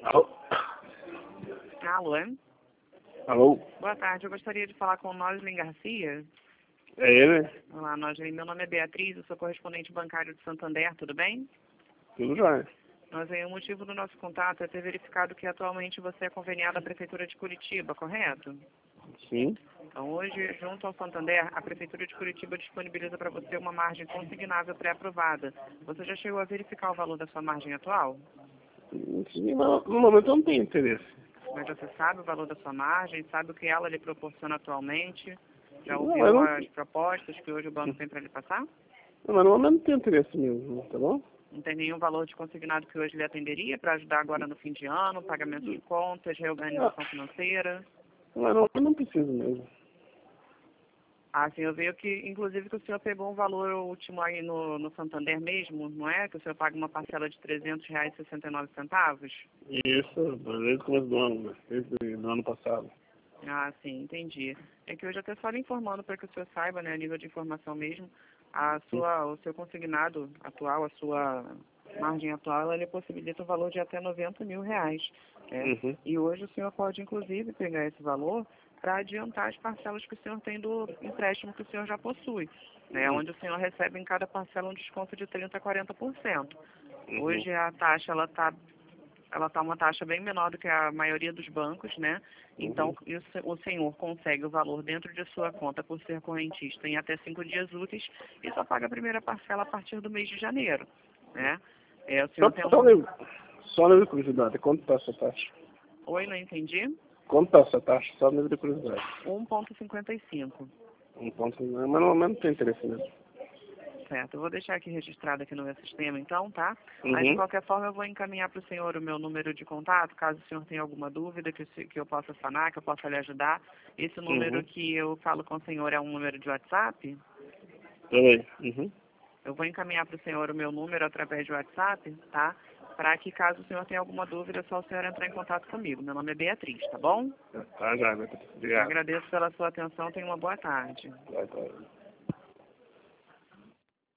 Alô? Alô, hein? Alô? Boa tarde, eu gostaria de falar com o Noslin Garcia. É ele? Olá, Noslin, meu nome é Beatriz, eu sou correspondente bancário de Santander, tudo bem? Tudo jóia. Noslin, o motivo do nosso contato é ter verificado que atualmente você é conveniado à Prefeitura de Curitiba, correto? Sim. Então, hoje, junto ao Santander, a Prefeitura de Curitiba disponibiliza para você uma margem consignável pré-aprovada. Você já chegou a verificar o valor da sua margem atual? Sim, mas no momento eu não tenho interesse. Mas você sabe o valor da sua margem, sabe o que ela lhe proporciona atualmente? Já Não, eu ouviu não, as propostas que hoje o banco tem para lhe passar? não, mas no momento não tenho interesse mesmo, tá bom? Não tem nenhum valor de consignado que hoje lhe atenderia para ajudar agora no fim de ano, pagamento de contas, reorganização financeira? Mas não, eu não preciso mesmo. Ah, sim, eu vejo que, inclusive, que o senhor pegou um valor último aí no Santander mesmo, não é? Que o senhor paga uma parcela de R$ 300,69? Isso, desde o começo do ano, né? Desde o ano passado. Ah, sim, entendi. É que hoje até só lhe informando para que o senhor saiba, né, a nível de informação mesmo, o seu consignado atual, a sua margem atual, ela lhe possibilita um valor de até R$ 90.000. Né? Uhum. E hoje o senhor pode, inclusive, pegar esse valor para adiantar as parcelas que o senhor tem do empréstimo que o senhor já possui, né, onde o senhor recebe em cada parcela um desconto de 30% a 40%. Uhum. Hoje a taxa, ela tá uma taxa bem menor do que a maioria dos bancos, né? Então, o senhor consegue o valor dentro de sua conta por ser correntista em até 5 dias úteis e só paga a primeira parcela a partir do mês de janeiro, né? O senhor tem Só, um... só livre curiosidade, quanto tá essa taxa? Oi, não entendi? Quanto tá essa taxa? Só livre curiosidade. 1,55. Um ponto, mas no momento não tenho interesse mesmo. Certo, eu vou deixar aqui registrado aqui no meu sistema, então, tá? Mas, de Uhum. qualquer forma, eu vou encaminhar para o senhor o meu número de contato, caso o senhor tenha alguma dúvida que eu possa sanar, que eu possa lhe ajudar. Esse número Uhum. que eu falo com o senhor é um número de WhatsApp? Também. Uhum. Eu vou encaminhar para o senhor o meu número através de WhatsApp, tá? Para que, caso o senhor tenha alguma dúvida, é só o senhor entrar em contato comigo. Meu nome é Beatriz, tá bom? Tá, já, Eu obrigado. agradeço pela sua atenção, tenha uma boa tarde. Tá.